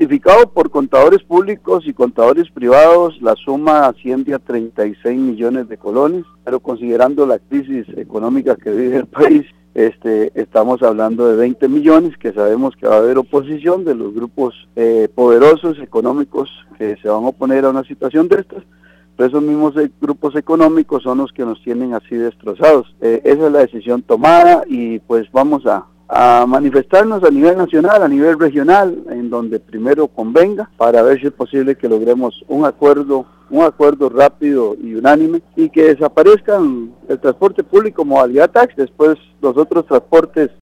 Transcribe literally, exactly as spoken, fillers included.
certificado por contadores públicos y contadores privados, la suma asciende a treinta y seis millones de colones, pero considerando la crisis económica que vive el país, este, estamos hablando de veinte millones, que sabemos que va a haber oposición de los grupos eh, poderosos económicos que se van a oponer a una situación de estas. Pero esos mismos grupos económicos son los que nos tienen así destrozados. Eh, esa es la decisión tomada y pues vamos a, a manifestarnos a nivel nacional, a nivel regional, en donde primero convenga, para ver si es posible que logremos un acuerdo, un acuerdo rápido y unánime, y que desaparezcan el transporte público modalidad taxi, después los otros transportes